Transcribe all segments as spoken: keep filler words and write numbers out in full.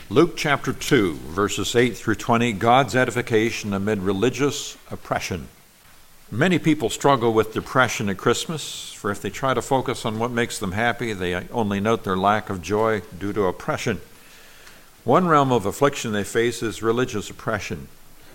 Luke chapter two, verses eight through twenty, God's edification amid religious oppression. Many people struggle with depression at Christmas, for if they try to focus on what makes them happy, they only note their lack of joy due to oppression. One realm of affliction they face is religious oppression.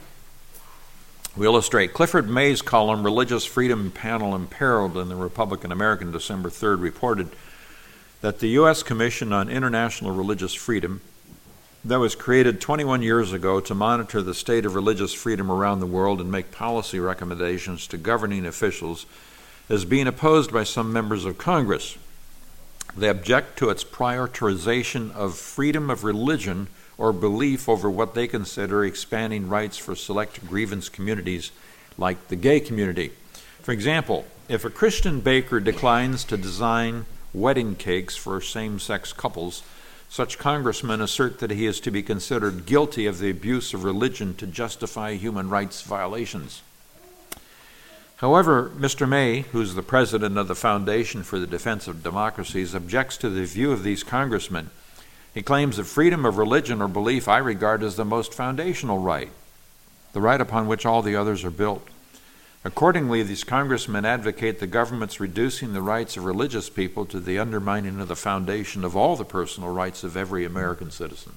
We illustrate Clifford May's column, Religious Freedom Panel Imperiled, in the Republican American, December third, reported that the U S Commission on International Religious Freedom, that was created twenty-one years ago to monitor the state of religious freedom around the world and make policy recommendations to governing officials, is being opposed by some members of Congress. They object to its prioritization of freedom of religion or belief over what they consider expanding rights for select grievance communities like the gay community. For example, if a Christian baker declines to design wedding cakes for same-sex couples, such congressmen assert that he is to be considered guilty of the abuse of religion to justify human rights violations. However, Mister May, who's the president of the Foundation for the Defense of Democracies, objects to the view of these congressmen. He claims that freedom of religion or belief I regard as the most foundational right, the right upon which all the others are built. Accordingly, these congressmen advocate the government's reducing the rights of religious people to the undermining of the foundation of all the personal rights of every American citizen.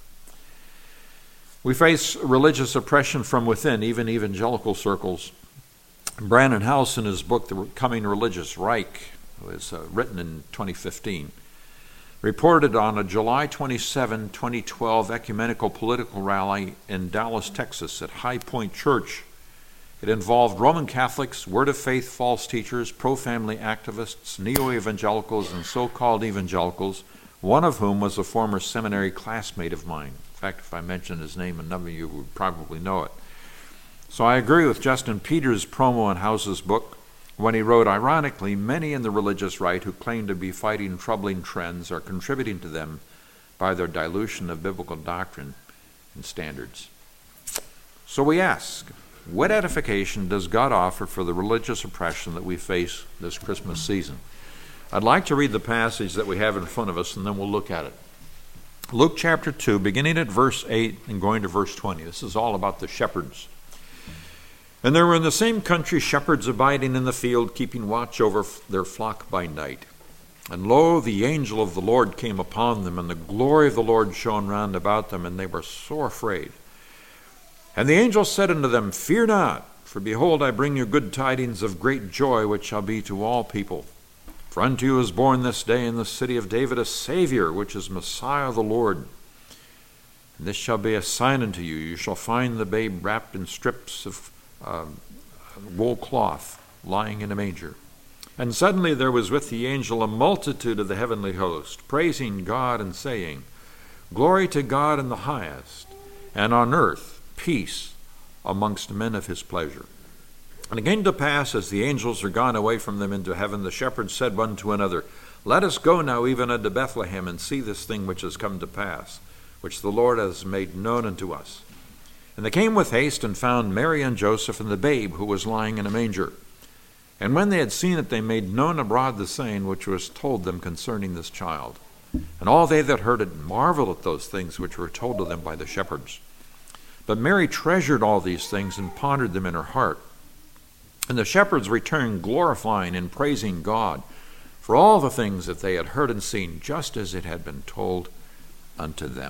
We face religious oppression from within, even evangelical circles. Brandon House, in his book, The Coming Religious Reich, was uh, written in twenty fifteen, reported on a July twenty-seventh, twenty twelve ecumenical political rally in Dallas, Texas at High Point Church. It involved Roman Catholics, Word of Faith false teachers, pro-family activists, neo-evangelicals, and so-called evangelicals, one of whom was a former seminary classmate of mine. In fact, if I mention his name, a number of you would probably know it. So I agree with Justin Peters' promo in House's book when he wrote, ironically, many in the religious right who claim to be fighting troubling trends are contributing to them by their dilution of biblical doctrine and standards. So we ask, what edification does God offer for the religious oppression that we face this Christmas season? I'd like to read the passage that we have in front of us, and then we'll look at it. Luke chapter two, beginning at verse eight and going to verse twenty. This is all about the shepherds. And there were in the same country shepherds abiding in the field, keeping watch over their flock by night. And lo, the angel of the Lord came upon them, and the glory of the Lord shone round about them, and they were sore afraid. And the angel said unto them, Fear not, for behold, I bring you good tidings of great joy, which shall be to all people. For unto you is born this day in the city of David a Savior, which is Messiah the Lord. And this shall be a sign unto you. You shall find the babe wrapped in strips of uh, wool cloth, lying in a manger. And suddenly there was with the angel a multitude of the heavenly host, praising God and saying, Glory to God in the highest, and on earth peace amongst men of his pleasure. And it came to pass, as the angels are gone away from them into heaven, the shepherds said one to another, Let us go now even unto Bethlehem, and see this thing which has come to pass, which the Lord has made known unto us. And they came with haste, and found Mary and Joseph and the babe, who was lying in a manger. And when they had seen it, they made known abroad the saying which was told them concerning this child. And all they that heard it marveled at those things which were told to them by the shepherds. But Mary treasured all these things and pondered them in her heart. And the shepherds returned, glorifying and praising God for all the things that they had heard and seen, just as it had been told unto them.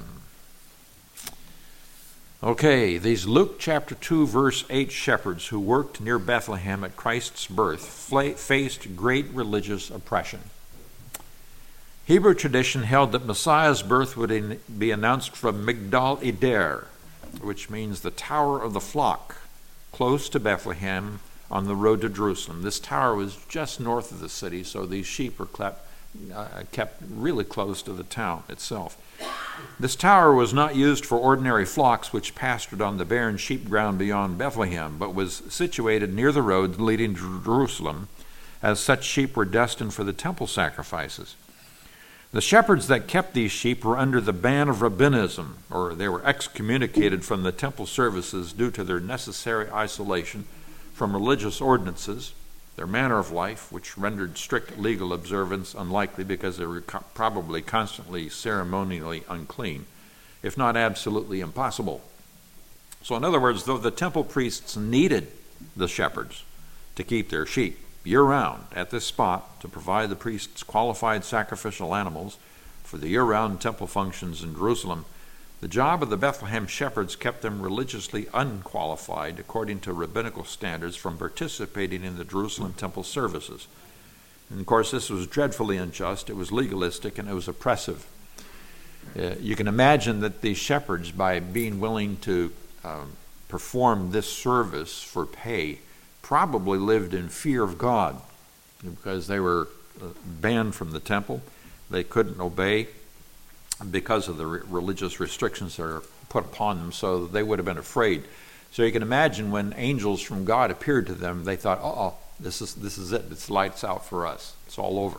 Okay, these Luke chapter two, verse eight shepherds who worked near Bethlehem at Christ's birth faced great religious oppression. Hebrew tradition held that Messiah's birth would be announced from Migdal Eder, which means the Tower of the Flock, close to Bethlehem on the road to Jerusalem. This tower was just north of the city, so these sheep were kept, uh, kept really close to the town itself. This tower was not used for ordinary flocks which pastured on the barren sheep ground beyond Bethlehem, but was situated near the road leading to Jerusalem, as such sheep were destined for the temple sacrifices. The shepherds that kept these sheep were under the ban of rabbinism, or they were excommunicated from the temple services due to their necessary isolation from religious ordinances, their manner of life, which rendered strict legal observance unlikely because they were co- probably constantly ceremonially unclean, if not absolutely impossible. So in other words, though the temple priests needed the shepherds to keep their sheep year-round at this spot to provide the priests qualified sacrificial animals for the year-round temple functions in Jerusalem, the job of the Bethlehem shepherds kept them religiously unqualified according to rabbinical standards from participating in the Jerusalem temple services. And of course, this was dreadfully unjust, it was legalistic, and it was oppressive. Uh, you can imagine that these shepherds, by being willing to um, perform this service for pay, probably lived in fear of God because they were uh, banned from the temple. They couldn't obey because of the re- religious restrictions that are put upon them, so they would have been afraid. So you can imagine when angels from God appeared to them, they thought, uh-oh, this is this is it. It's lights out for us. It's all over.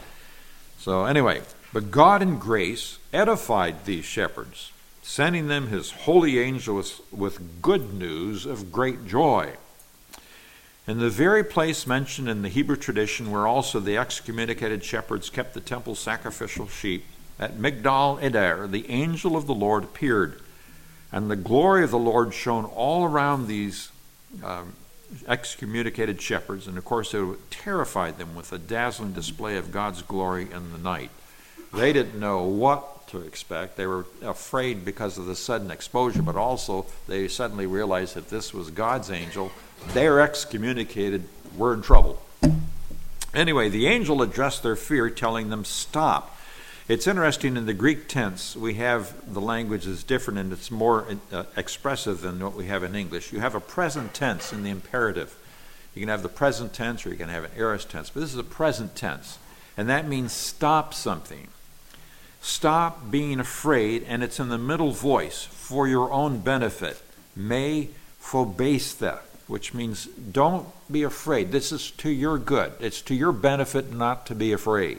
So anyway, but God in grace edified these shepherds, sending them his holy angel with, with good news of great joy. In the very place mentioned in the Hebrew tradition where also the excommunicated shepherds kept the temple sacrificial sheep, at Migdal Eder, the angel of the Lord appeared, and the glory of the Lord shone all around these um, excommunicated shepherds, and of course it terrified them with a dazzling display of God's glory in the night. They didn't know what to expect. They were afraid because of the sudden exposure, but also they suddenly realized that this was God's angel. They're excommunicated. We're in trouble. Anyway, the angel addressed their fear, telling them, stop. It's interesting, in the Greek tense, we have the language is different and it's more uh, expressive than what we have in English. You have a present tense in the imperative. You can have the present tense or you can have an aorist tense, but this is a present tense. And that means stop something. Stop being afraid, and it's in the middle voice, for your own benefit. Me phobasthe, which means don't be afraid. This is to your good. It's to your benefit not to be afraid.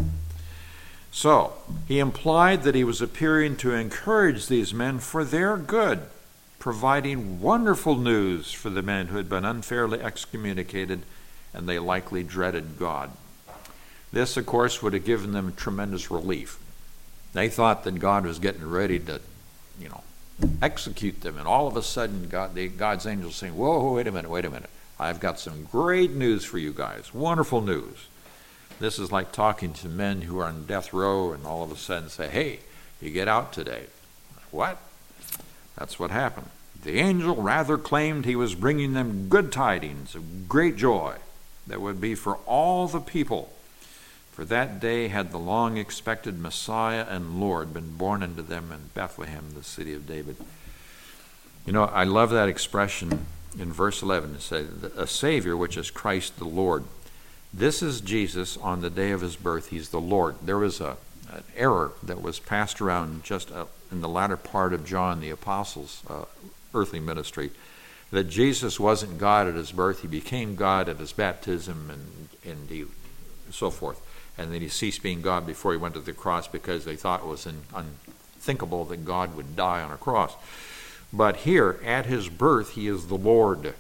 So, he implied that he was appearing to encourage these men for their good, providing wonderful news for the men who had been unfairly excommunicated, and they likely dreaded God. This, of course, would have given them tremendous relief. They thought that God was getting ready to, you know, execute them, and all of a sudden God, the, God's angel saying, whoa, wait a minute, wait a minute. I've got some great news for you guys, wonderful news. This is like talking to men who are on death row and all of a sudden say, hey, you get out today. What? That's what happened. The angel rather claimed he was bringing them good tidings of great joy that would be for all the people. For that day had the long-expected Messiah and Lord been born unto them in Bethlehem, the city of David. You know, I love that expression in verse eleven. It says, a Savior, which is Christ the Lord. This is Jesus on the day of his birth. He's the Lord. There was a, an error that was passed around just uh, in the latter part of John the Apostle's uh, earthly ministry, that Jesus wasn't God at his birth. He became God at his baptism and, and he, so forth. And then he ceased being God before he went to the cross because they thought it was in, unthinkable that God would die on a cross. But here, at his birth, he is the Lord.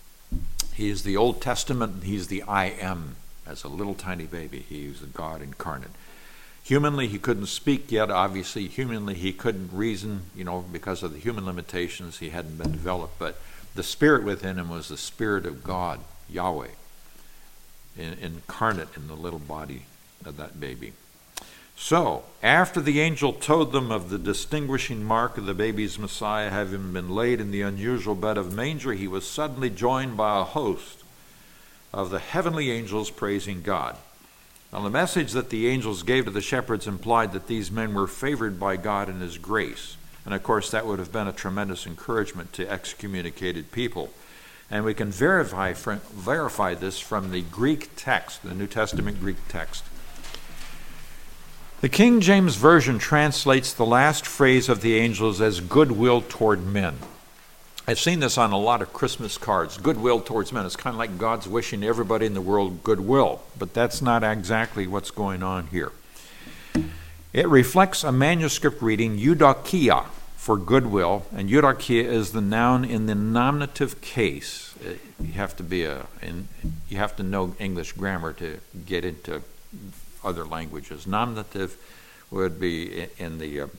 He is the Old Testament. He's the I Am. As a little tiny baby, he was God incarnate. Humanly, he couldn't speak yet, obviously. Humanly, he couldn't reason, you know, because of the human limitations. He hadn't been developed. But the spirit within him was the Spirit of God, Yahweh, in, incarnate in the little body of that baby. So, after the angel told them of the distinguishing mark of the baby's Messiah having been laid in the unusual bed of manger, he was suddenly joined by a host of the heavenly angels praising God. Now, the message that the angels gave to the shepherds implied that these men were favored by God in his grace. And of course, that would have been a tremendous encouragement to excommunicated people. And we can verify, verify this from the Greek text, the New Testament Greek text. The King James Version translates the last phrase of the angels as goodwill toward men. I've seen this on a lot of Christmas cards, goodwill towards men. It's kind of like God's wishing everybody in the world goodwill, but that's not exactly what's going on here. It reflects a manuscript reading, eudokia, for goodwill, and eudokia is the noun in the nominative case. You have to be a, in, you have to know English grammar to get into other languages. Nominative would be in the uh,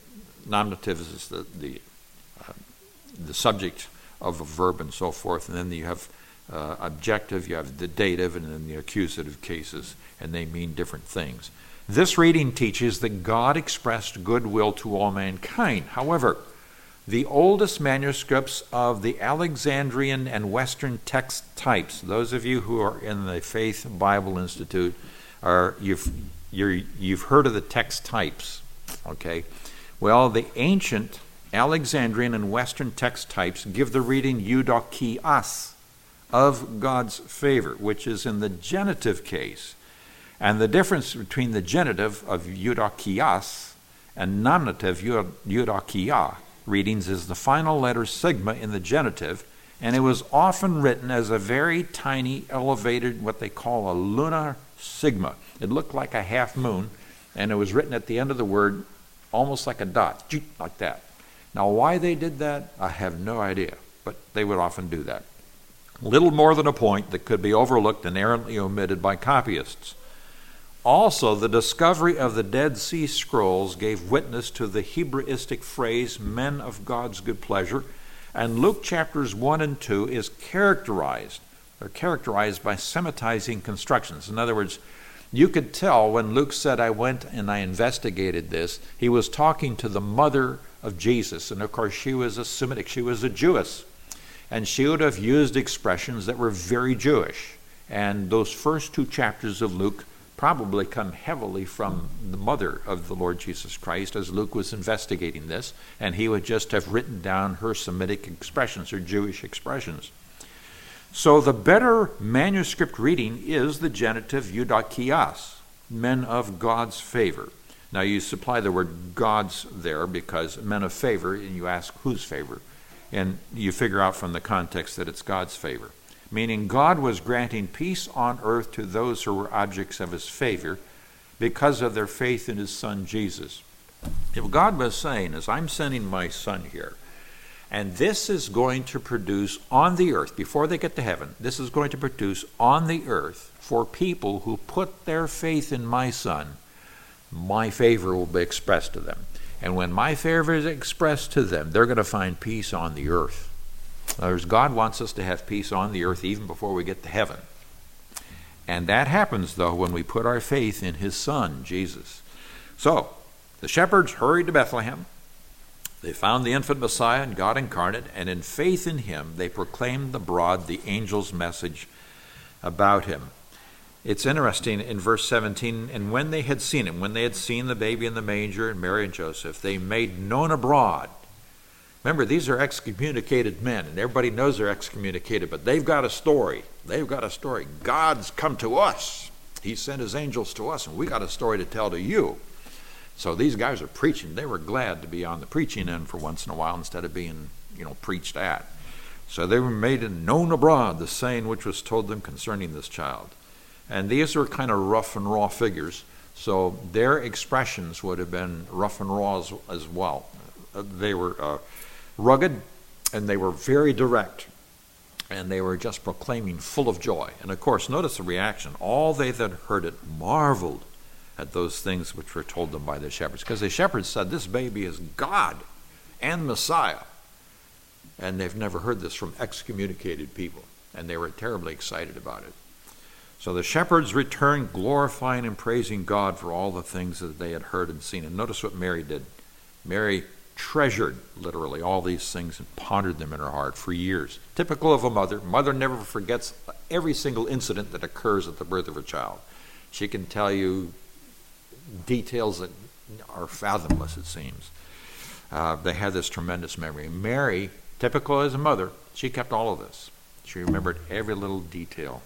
nominative is the, the, uh, the subject of a verb and so forth, and then you have uh, objective, you have the dative, and then the accusative cases, and they mean different things. This reading teaches that God expressed goodwill to all mankind. However, the oldest manuscripts of the Alexandrian and Western text types, those of you who are in the Faith Bible Institute, are you've you're, you've heard of the text types, okay? Well, the ancient Alexandrian and Western text types give the reading eudokias, of God's favor, which is in the genitive case. And the difference between the genitive of eudokias and nominative eudokia readings is the final letter sigma in the genitive, and it was often written as a very tiny, elevated, what they call a lunar sigma. It looked like a half moon, and it was written at the end of the word almost like a dot, like that. Now, why they did that, I have no idea, but they would often do that. Little more than a point that could be overlooked and errantly omitted by copyists. Also, the discovery of the Dead Sea Scrolls gave witness to the Hebraistic phrase, men of God's good pleasure, and Luke chapters one and two is characterized, they're characterized by Semitizing constructions. In other words, you could tell when Luke said, I went and I investigated this, he was talking to the mother of Jesus, and of course she was a Semitic, she was a Jewess, and she would have used expressions that were very Jewish. And those first two chapters of Luke probably come heavily from the mother of the Lord Jesus Christ as Luke was investigating this, and he would just have written down her Semitic expressions, her Jewish expressions. So the better manuscript reading is the genitive eudokias, men of God's favor. Now you supply the word God's there because men of favor, and you ask whose favor, and you figure out from the context that it's God's favor. Meaning God was granting peace on earth to those who were objects of his favor because of their faith in his son Jesus. If God was saying, as I'm sending my son here, and this is going to produce on the earth, before they get to heaven, this is going to produce on the earth for people who put their faith in my son, my favor will be expressed to them. And when my favor is expressed to them, they're going to find peace on the earth. In other words, God wants us to have peace on the earth even before we get to heaven. And that happens, though, when we put our faith in his son, Jesus. So, the shepherds hurried to Bethlehem. They found the infant Messiah and God incarnate, and in faith in him, they proclaimed abroad the angel's message about him. It's interesting in verse seventeen, and when they had seen him, when they had seen the baby in the manger and Mary and Joseph, they made known abroad. Remember, these are excommunicated men, and everybody knows they're excommunicated, but they've got a story. They've got a story. God's come to us. He sent his angels to us, and we got a story to tell to you. So these guys are preaching. They were glad to be on the preaching end for once in a while instead of being, you know, preached at. So they were made known abroad, the saying which was told them concerning this child. And these were kind of rough and raw figures, so their expressions would have been rough and raw as, as well. Uh, they were... Uh, rugged, and they were very direct, and they were just proclaiming full of joy. And of course, notice the reaction. All they that heard it marveled at those things which were told them by the shepherds, because the shepherds said, this baby is God and Messiah. And they've never heard this from excommunicated people, and they were terribly excited about it. So the shepherds returned, glorifying and praising God for all the things that they had heard and seen. And notice what Mary did. Mary treasured, literally, all these things and pondered them in her heart for years. Typical of a mother. Mother never forgets every single incident that occurs at the birth of a child. She can tell you details that are fathomless, it seems. Uh, they had this tremendous memory. Mary, typical as a mother, she kept all of this. She remembered every little detail.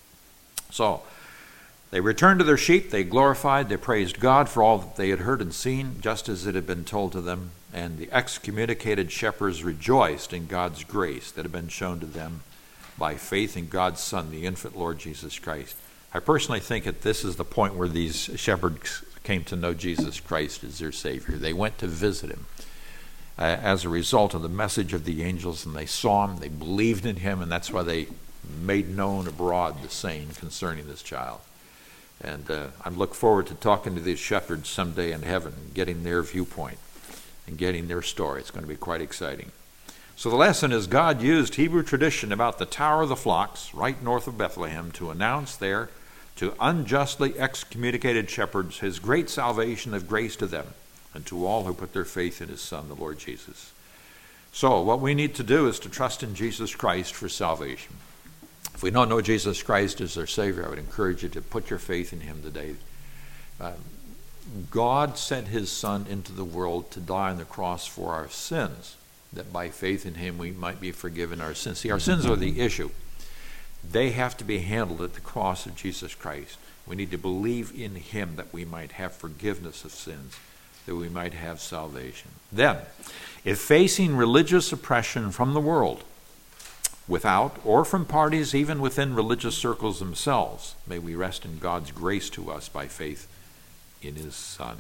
So, they returned to their sheep, they glorified, they praised God for all that they had heard and seen, just as it had been told to them, and the excommunicated shepherds rejoiced in God's grace that had been shown to them by faith in God's Son, the infant Lord Jesus Christ. I personally think that this is the point where these shepherds came to know Jesus Christ as their Savior. They went to visit him uh, as a result of the message of the angels, and they saw him, they believed in him, and that's why they made known abroad the saying concerning this child. And uh, I look forward to talking to these shepherds someday in heaven and getting their viewpoint. and getting their story. It's going to be quite exciting. So the lesson is God used Hebrew tradition about the Tower of the Flocks, right north of Bethlehem, to announce there to unjustly excommunicated shepherds his great salvation of grace to them and to all who put their faith in his Son, the Lord Jesus. So what we need to do is to trust in Jesus Christ for salvation. If we don't know Jesus Christ as our Savior, I would encourage you to put your faith in him today. Uh, God sent his Son into the world to die on the cross for our sins, that by faith in him we might be forgiven our sins. See, our sins are the issue. They have to be handled at the cross of Jesus Christ. We need to believe in him that we might have forgiveness of sins, that we might have salvation. Then, if facing religious oppression from the world, without or from parties even within religious circles themselves, may we rest in God's grace to us by faith in his Son.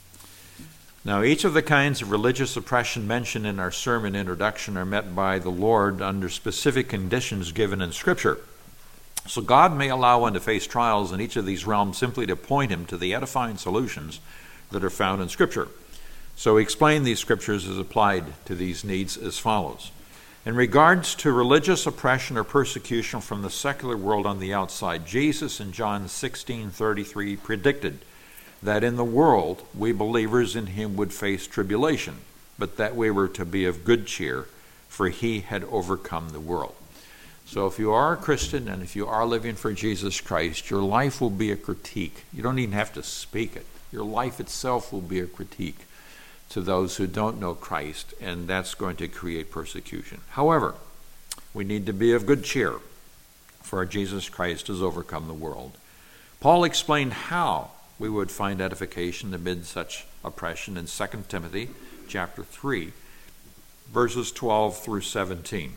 Now, each of the kinds of religious oppression mentioned in our sermon introduction are met by the Lord under specific conditions given in Scripture. So God may allow one to face trials in each of these realms simply to point him to the edifying solutions that are found in Scripture. So he explained these Scriptures as applied to these needs as follows. In regards to religious oppression or persecution from the secular world on the outside, Jesus in John sixteen thirty-three predicted that in the world we believers in him would face tribulation, but that we were to be of good cheer, for he had overcome the world. So if you are a Christian and if you are living for Jesus Christ, your life will be a critique. You don't even have to speak it. Your life itself will be a critique to those who don't know Christ, and that's going to create persecution. However, we need to be of good cheer, for Jesus Christ has overcome the world. Paul explained how we would find edification amid such oppression in Second Timothy chapter three, verses twelve through seventeen.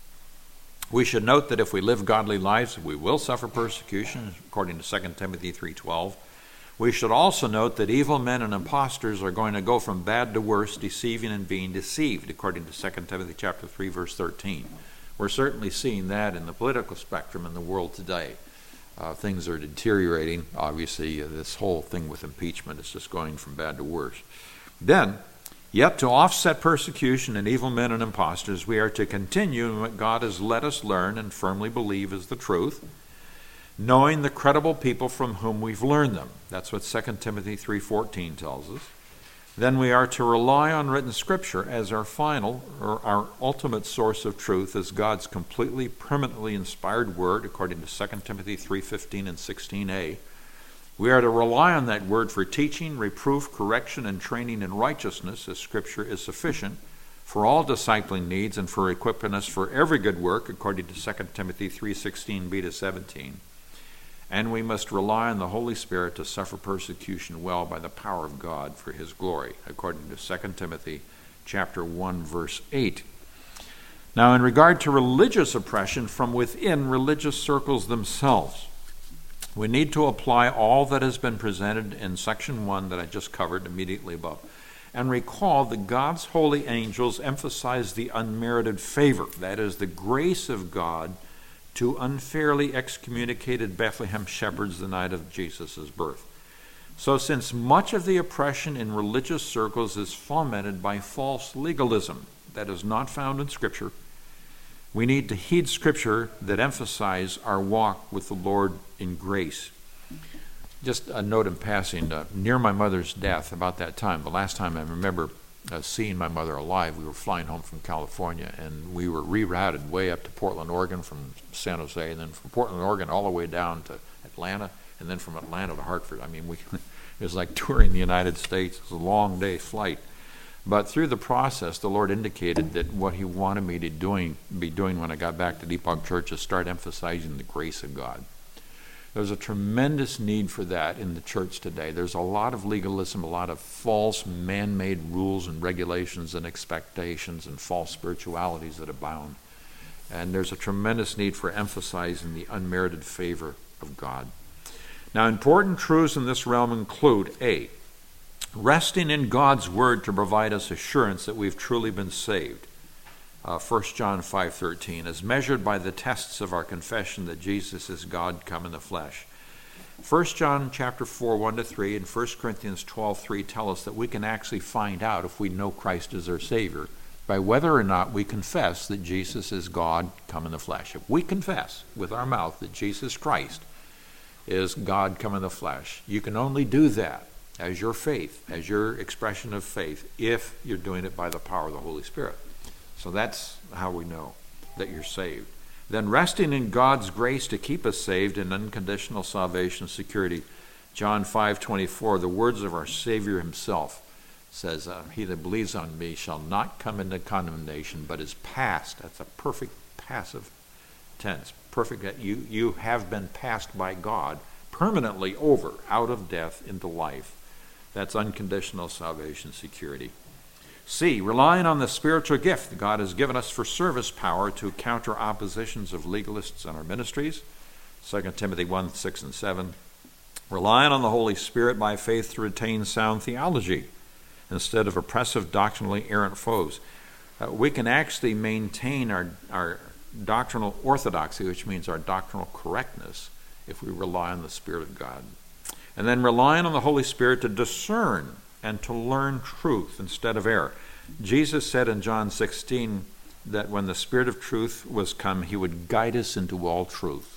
We should note that if we live godly lives, we will suffer persecution, according to Second Timothy three twelve. We should also note that evil men and impostors are going to go from bad to worse, deceiving and being deceived, according to Second Timothy chapter three, verse thirteen. We're certainly seeing that in the political spectrum in the world today. Uh, things are deteriorating. Obviously, uh, this whole thing with impeachment is just going from bad to worse. Then, yet to offset persecution and evil men and impostors, we are to continue in what God has let us learn and firmly believe is the truth, knowing the credible people from whom we've learned them. That's what Second Timothy three fourteen tells us. Then we are to rely on written Scripture as our final or our ultimate source of truth, as God's completely, permanently inspired word, according to Second Timothy three fifteen and sixteen a. We are to rely on that word for teaching, reproof, correction, and training in righteousness, as Scripture is sufficient for all discipling needs and for equipping us for every good work, according to Second Timothy three sixteen b to seventeen. And we must rely on the Holy Spirit to suffer persecution well by the power of God for his glory, according to Second Timothy chapter one, verse eight. Now, in regard to religious oppression from within religious circles themselves, we need to apply all that has been presented in section one that I just covered immediately above, and recall that God's holy angels emphasize the unmerited favor, that is, the grace of God, to unfairly excommunicated Bethlehem shepherds the night of Jesus' birth. So since much of the oppression in religious circles is fomented by false legalism that is not found in Scripture, we need to heed Scripture that emphasize our walk with the Lord in grace. Just a note in passing, uh, near my mother's death, about that time, the last time I remember Uh, seeing my mother alive, we were flying home from California, and we were rerouted way up to Portland, Oregon from San Jose, and then from Portland, Oregon, all the way down to Atlanta, and then from Atlanta to Hartford. I mean, we it was like touring the United States. It was a long day flight. But through the process, the Lord indicated that what he wanted me to doing, be doing when I got back to Depot Church is start emphasizing the grace of God. There's a tremendous need for that in the church today. There's a lot of legalism, a lot of false man-made rules and regulations and expectations and false spiritualities that abound. And there's a tremendous need for emphasizing the unmerited favor of God. Now, important truths in this realm include, A, resting in God's word to provide us assurance that we've truly been saved. Uh, First John five thirteen, as measured by the tests of our confession that Jesus is God come in the flesh. First John chapter four, one to three, and First Corinthians twelve, three tell us that we can actually find out if we know Christ as our Savior by whether or not we confess that Jesus is God come in the flesh. If we confess with our mouth that Jesus Christ is God come in the flesh, you can only do that as your faith, as your expression of faith, if you're doing it by the power of the Holy Spirit. So that's how we know that you're saved. Then resting in God's grace to keep us saved in unconditional salvation security. John five twenty-four, the words of our Savior himself says, uh, he that believes on me shall not come into condemnation, but is passed. That's a perfect passive tense. Perfect that you, you have been passed by God permanently over out of death into life. That's unconditional salvation security. C, relying on the spiritual gift that God has given us for service power to counter oppositions of legalists in our ministries. Second Timothy one, six and seven. Relying on the Holy Spirit by faith to retain sound theology instead of oppressive doctrinally errant foes. Uh, we can actually maintain our, our doctrinal orthodoxy, which means our doctrinal correctness, if we rely on the Spirit of God. And then relying on the Holy Spirit to discern and to learn truth instead of error. Jesus said in John sixteen that when the Spirit of truth was come, he would guide us into all truth.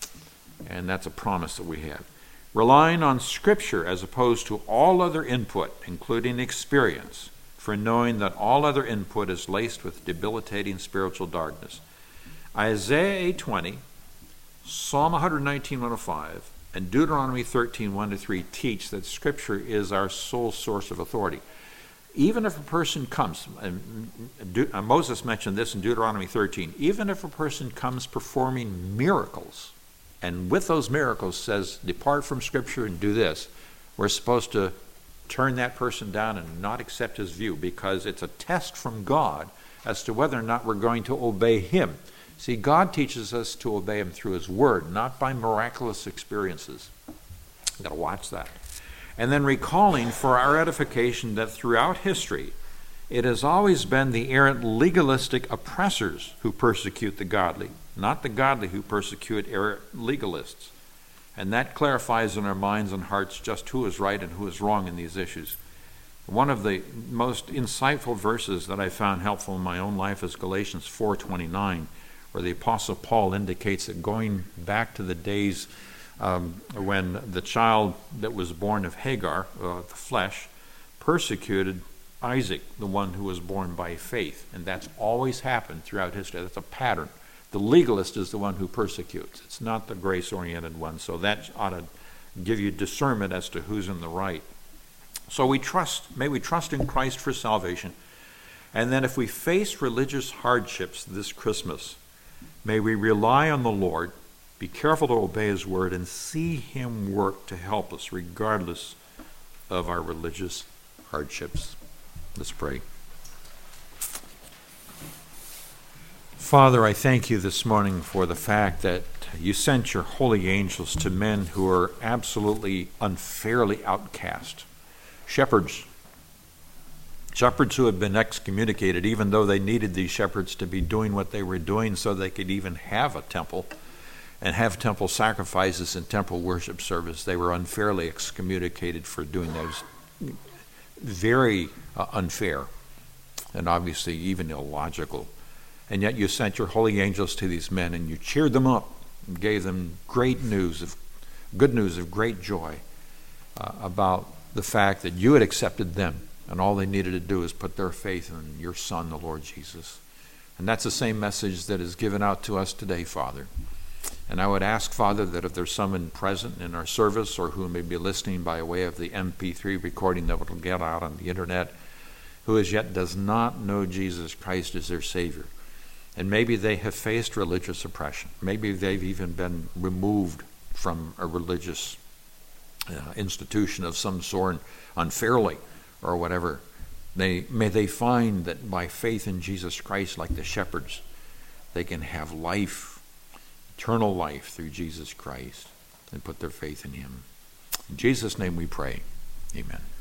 And that's a promise that we have. Relying on Scripture as opposed to all other input, including experience, for knowing that all other input is laced with debilitating spiritual darkness. Isaiah eight twenty, Psalm one nineteen, one oh five, and Deuteronomy thirteen, one to three teach that Scripture is our sole source of authority. Even if a person comes, and Moses mentioned this in Deuteronomy thirteen, even if a person comes performing miracles, and with those miracles says, depart from Scripture and do this, we're supposed to turn that person down and not accept his view, because it's a test from God as to whether or not we're going to obey him. See, God teaches us to obey him through his word, not by miraculous experiences. You've got to watch that. And then recalling for our edification that throughout history, it has always been the errant legalistic oppressors who persecute the godly, not the godly who persecute errant legalists. And that clarifies in our minds and hearts just who is right and who is wrong in these issues. One of the most insightful verses that I found helpful in my own life is Galatians four twenty-nine, where the Apostle Paul indicates that going back to the days um, when the child that was born of Hagar, uh, the flesh, persecuted Isaac, the one who was born by faith. And that's always happened throughout history. That's a pattern. The legalist is the one who persecutes. It's not the grace-oriented one. So that ought to give you discernment as to who's in the right. So we trust, may we trust in Christ for salvation. And then if we face religious hardships this Christmas, may we rely on the Lord, be careful to obey his word, and see him work to help us regardless of our religious hardships. Let's pray. Father, I thank you this morning for the fact that you sent your holy angels to men who are absolutely unfairly outcast. Shepherds. Shepherds who have been excommunicated, even though they needed these shepherds to be doing what they were doing so they could even have a temple and have temple sacrifices and temple worship service. They were unfairly excommunicated for doing those. Very uh, unfair and obviously even illogical. And yet you sent your holy angels to these men and you cheered them up and gave them great news of good news of great joy uh, about the fact that you had accepted them, and all they needed to do is put their faith in your Son, the Lord Jesus. And that's the same message that is given out to us today, Father. And I would ask, Father, that if there's someone present in our service or who may be listening by way of the M P three recording that will get out on the internet, who as yet does not know Jesus Christ as their Savior, and maybe they have faced religious oppression, maybe they've even been removed from a religious uh, institution of some sort unfairly or whatever, they, may they find that by faith in Jesus Christ, like the shepherds, they can have life, eternal life through Jesus Christ, and put their faith in him. In Jesus' name we pray. Amen.